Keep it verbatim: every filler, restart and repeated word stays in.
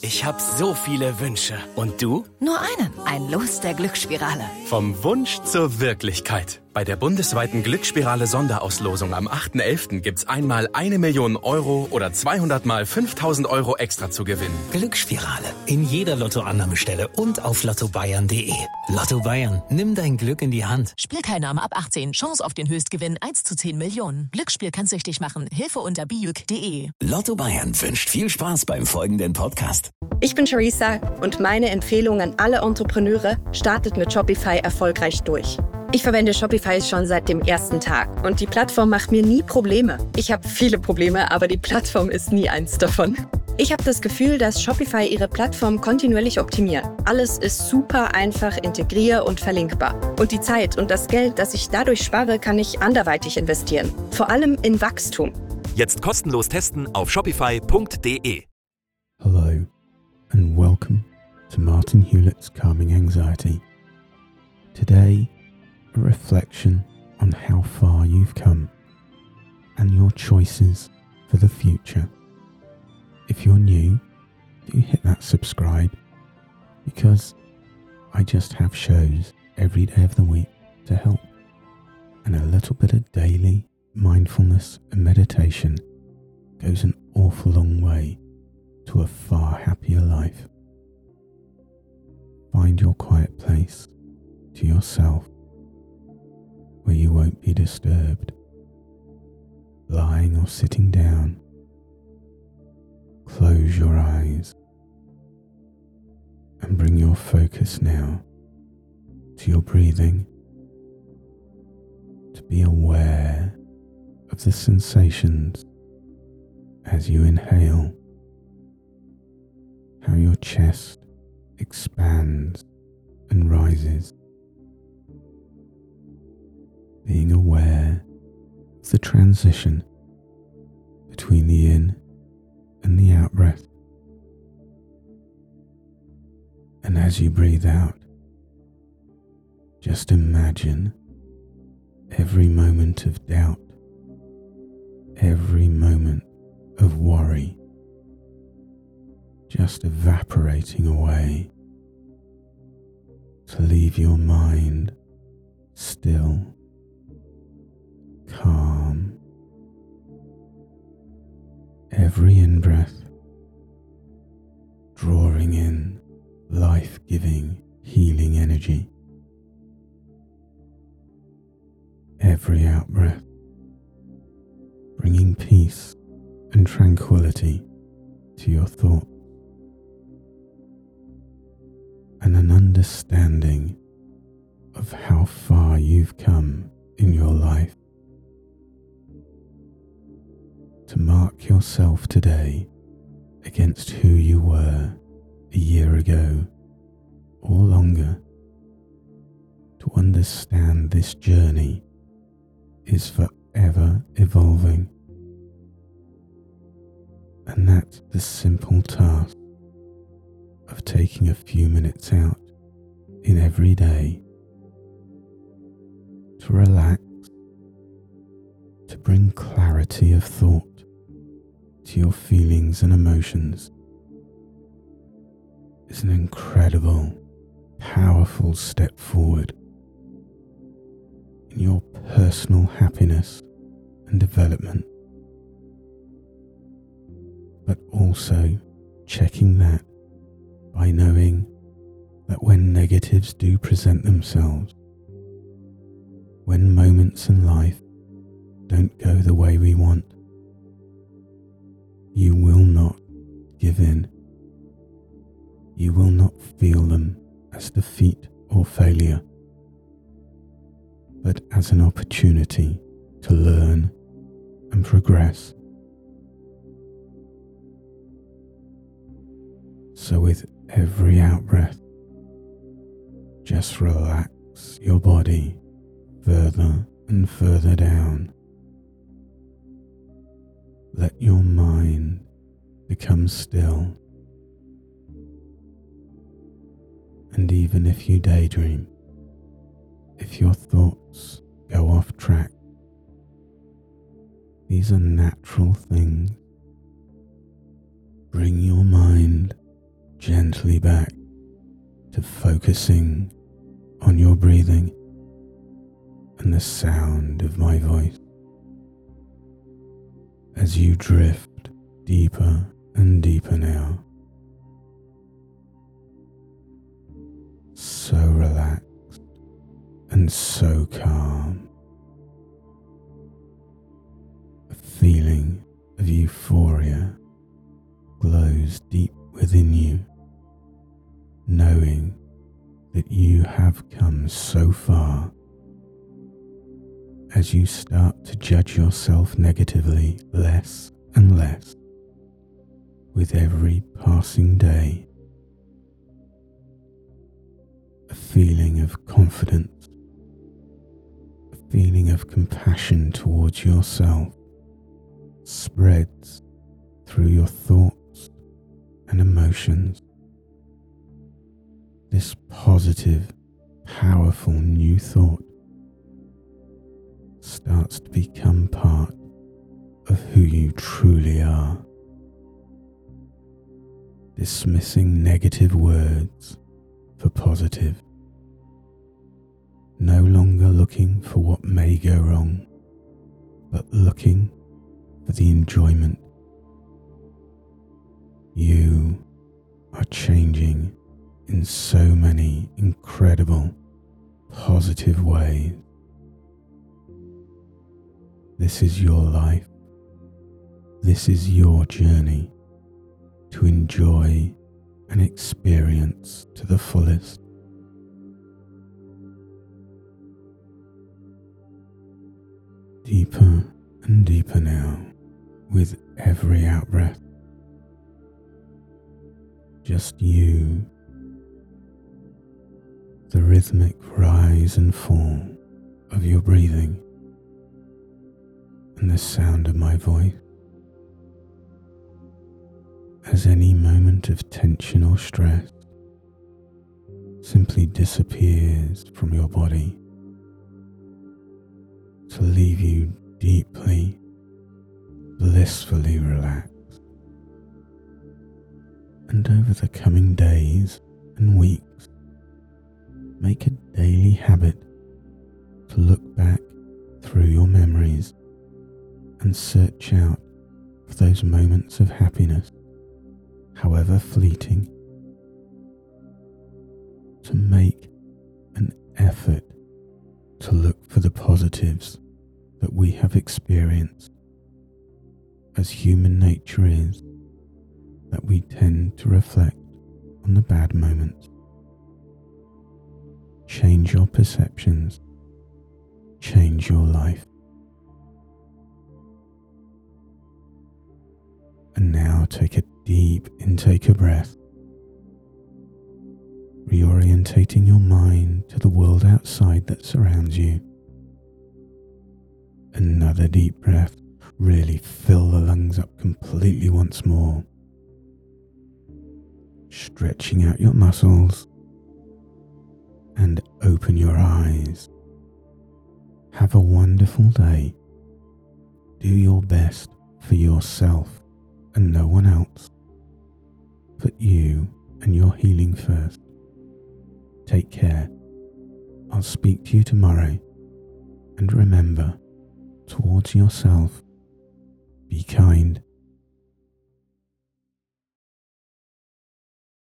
Ich habe so viele Wünsche. Und du? Nur einen. Ein Los der Glücksspirale. Vom Wunsch zur Wirklichkeit. Bei der bundesweiten Glücksspirale-Sonderauslosung am achten elften gibt's einmal eine Million Euro oder zweihundert mal fünftausend Euro extra zu gewinnen. Glücksspirale. In jeder Lottoannahmestelle und auf lotto bayern punkt de. Lotto Bayern. Nimm dein Glück in die Hand. Spielteilnahme ab achtzehn. Chance auf den Höchstgewinn eins zu zehn Millionen. Glücksspiel kann süchtig machen. Hilfe unter bijuk punkt de. Lotto Bayern wünscht viel Spaß beim folgenden Podcast. Ich bin Charissa und meine Empfehlung an alle Entrepreneure: startet mit Shopify erfolgreich durch. Ich verwende Shopify schon seit dem ersten Tag und die Plattform macht mir nie Probleme. Ich habe viele Probleme, aber die Plattform ist nie eins davon. Ich habe das Gefühl, dass Shopify ihre Plattform kontinuierlich optimiert. Alles ist super einfach integrier- und verlinkbar. Und die Zeit und das Geld, das ich dadurch spare, kann ich anderweitig investieren. Vor allem in Wachstum. Jetzt kostenlos testen auf shopify punkt de. Hello and welcome to Martin Hewlett's Calming Anxiety. Today, a reflection on how far you've come and your choices for the future. If you're new, do hit that subscribe, because I just have shows every day of the week to help, and a little bit of daily mindfulness and meditation goes an awful long way to a far happier life. Find your quiet place to yourself where you won't be disturbed, lying or sitting down. Close your eyes and bring your focus now to your breathing, to be aware of the sensations as you inhale, how your chest expands and rises. Being aware of the transition between the in and the out breath. And as you breathe out, just imagine every moment of doubt, every moment of worry, just evaporating away to leave your mind still, calm. Every in-breath drawing in life-giving, healing energy. Every out-breath bringing peace and tranquility to your thoughts, and an understanding of how far you've come in your life. To mark yourself today against who you were a year ago or longer, to understand this journey is forever evolving, and that's the simple task of taking a few minutes out in every day to relax, to bring clarity of thought to your feelings and emotions is an incredible, powerful step forward in your personal happiness and development, but also checking that by knowing that when negatives do present themselves, when moments in life don't go the way we want, you will not give in. You will not feel them as defeat or failure, but as an opportunity to learn and progress. So with every out-breath, just relax your body further and further down. Let your mind become still. And even if you daydream, if your thoughts go off track, these are natural things. Bring your mind gently back to focusing on your breathing and the sound of my voice as you drift deeper and deeper now. So relaxed and so calm. A feeling of euphoria glows deep within you, knowing that you have come so far. As you start to judge yourself negatively less and less with every passing day, a feeling of confidence, a feeling of compassion towards yourself spreads through your thoughts and emotions. This positive, powerful new thought starts to become part of who you truly are. Dismissing negative words for positive. No longer looking for what may go wrong, but looking for the enjoyment. You are changing in so many incredible, positive ways. This is your life. This is your journey to enjoy and experience to the fullest. Deeper and deeper now with every out-breath. Just you, the rhythmic rise and fall of your breathing, and the sound of my voice. As any moment of tension or stress simply disappears from your body to leave you deeply, blissfully relaxed. And over the coming days and weeks, make a daily habit to look back through your memories and search out for those moments of happiness, however fleeting, to make an effort to look for the positives that we have experienced, as human nature is that we tend to reflect on the bad moments. Change your perceptions, change your life. And now take a deep intake of breath, reorientating your mind to the world outside that surrounds you. Another deep breath, really fill the lungs up completely once more. Stretching out your muscles and open your eyes. Have a wonderful day. Do your best for yourself and no one else. Put you and your healing first. Take care. I'll speak to you tomorrow. And remember, towards yourself, be kind